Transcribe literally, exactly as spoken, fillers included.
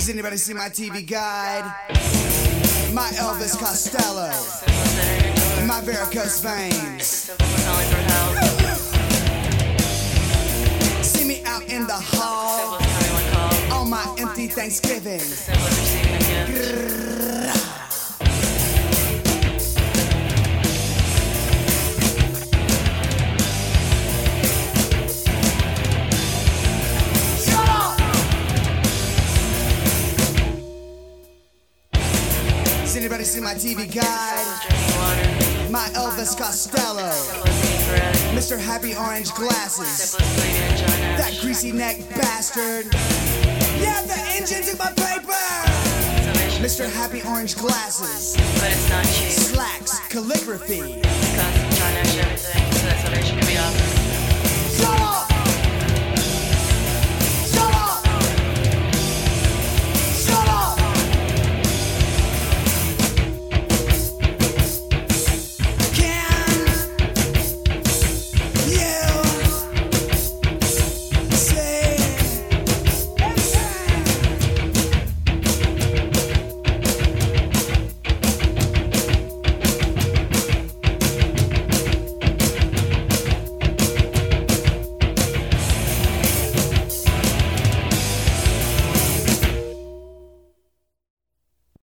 Does anybody see my T V guide? My Elvis Costello, my varicose veins. See me out in the hall on my empty Thanksgiving. Does anybody see my T V guide? My Elvis Costello, Mister Happy Orange Glasses, that greasy neck bastard. Yeah, the engine's in my paper. Mister Happy Orange Glasses, but it's not cheap. slacks, calligraphy. Because I'm trying to everything, so that salvation can be offered.